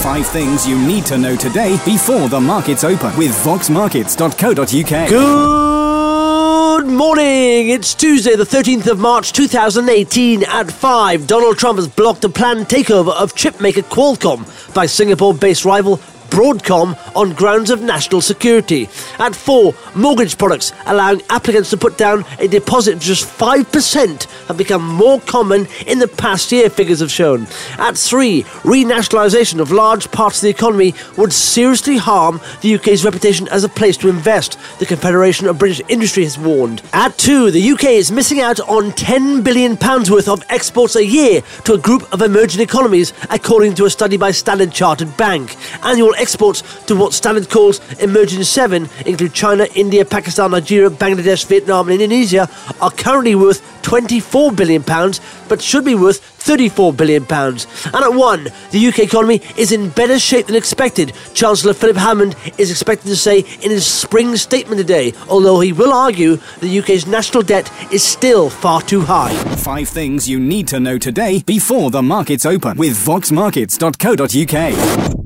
5 things you need to know today before the markets open with voxmarkets.co.uk. Good morning. It's Tuesday, the 13th of March 2018 at 5. Donald Trump has blocked a planned takeover of chipmaker Qualcomm by Singapore-based rival Broadcom on grounds of national security. At 4, mortgage products allowing applicants to put down a deposit of just 5% have become more common in the past year, figures have shown. At 3, renationalisation of large parts of the economy would seriously harm the UK's reputation as a place to invest, the Confederation of British Industry has warned. At 2, the UK is missing out on £10 billion worth of exports a year to a group of emerging economies, according to a study by Standard Chartered Bank. Annual exports to what Standard calls Emerging 7 include China, India, Pakistan, Nigeria, Bangladesh, Vietnam and Indonesia are currently worth £24 billion but should be worth £34 billion. And at 1, the UK economy is in better shape than expected, Chancellor Philip Hammond is expected to say in his spring statement today, although he will argue the UK's national debt is still far too high. 5 things you need to know today before the markets open with voxmarkets.co.uk.